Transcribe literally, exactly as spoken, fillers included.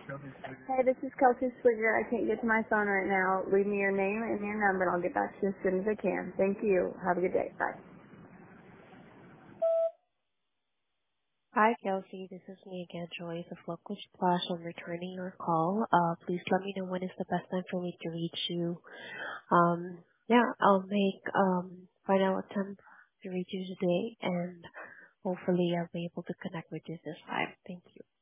Hey, this is Kelsey Swigger. I can't get to my phone right now. Leave me your name and your number, and I'll get back to you as soon as I can. Thank you. Have a good day. Bye. Hi, Kelsey. This is me again, Joyce of Local Splash. I'm returning your call. Uh, please let me know when is the best time for me to reach you. Um, yeah, I'll make um final attempt to reach you today, and hopefully I'll be able to connect with you this time. Thank you.